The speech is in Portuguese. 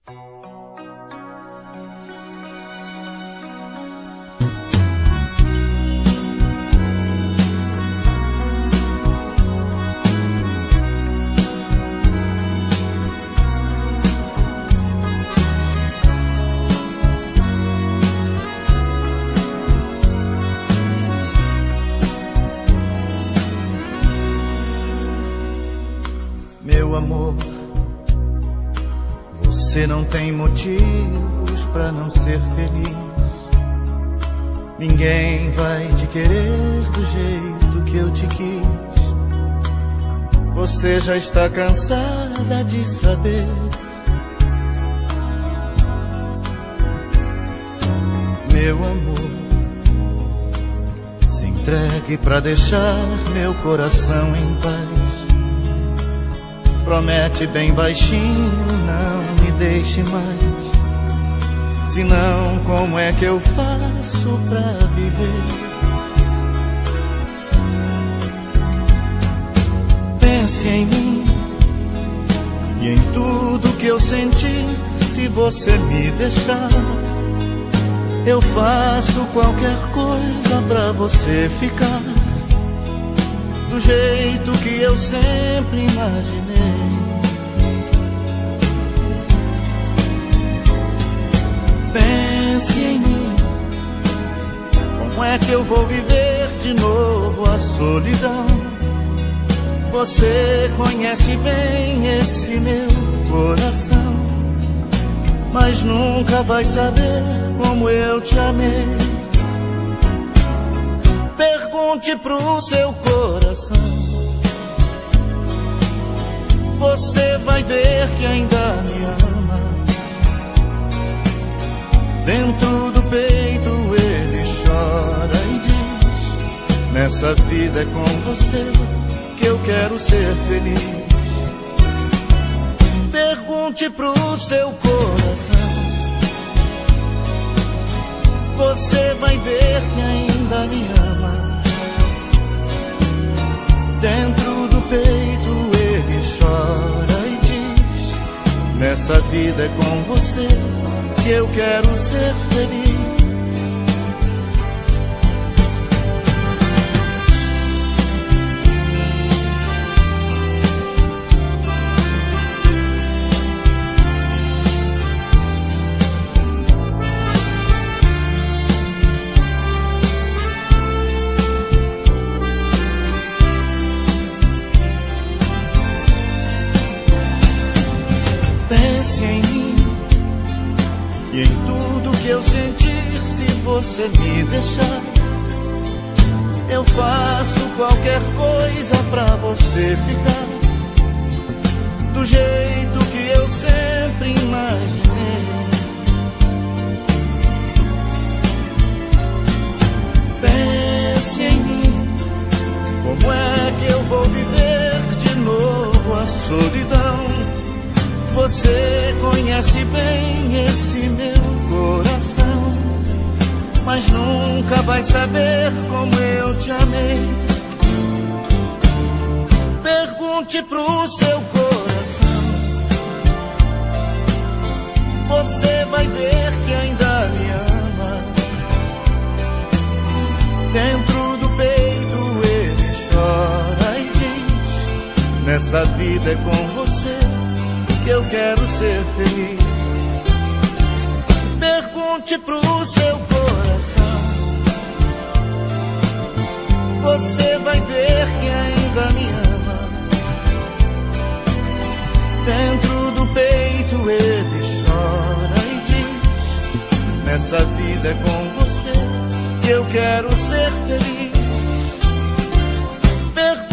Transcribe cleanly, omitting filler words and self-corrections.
Meu amor, você não tem motivos pra não ser feliz. Ninguém vai te querer do jeito que eu te quis. Você já está cansada de saber. Meu amor, se entregue pra deixar meu coração em paz. Promete bem baixinho, não me deixe mais. Senão, como é que eu faço pra viver? Pense em mim e em tudo que eu senti. Se você me deixar, eu faço qualquer coisa pra você ficar do jeito que eu sempre imaginei. Pense em mim, como é que eu vou viver de novo a solidão? Você conhece bem esse meu coração, mas nunca vai saber como eu te amei. Pergunte pro seu coração, você vai ver que ainda me ama. Dentro do peito ele chora e diz: nessa vida é com você que eu quero ser feliz. Pergunte pro seu coração, você vai ver que ainda me ama. Dentro do peito ele chora e diz: nessa vida é com você que eu quero ser feliz. Pense em mim e em tudo que eu sentir. Se você me deixar, eu faço qualquer coisa pra você ficar do jeito que eu sempre imaginei. Pense em mim, como é que eu vou viver de novo a solidão? Você conhece bem esse meu coração, mas nunca vai saber como eu te amei. Pergunte pro seu coração, você vai ver que ainda me ama. Dentro do peito ele chora e diz: nessa vida é com você que eu quero ser feliz. Pergunte pro seu coração, você vai ver que ainda me ama. Dentro do peito ele chora e diz: nessa vida é com você que eu quero ser feliz.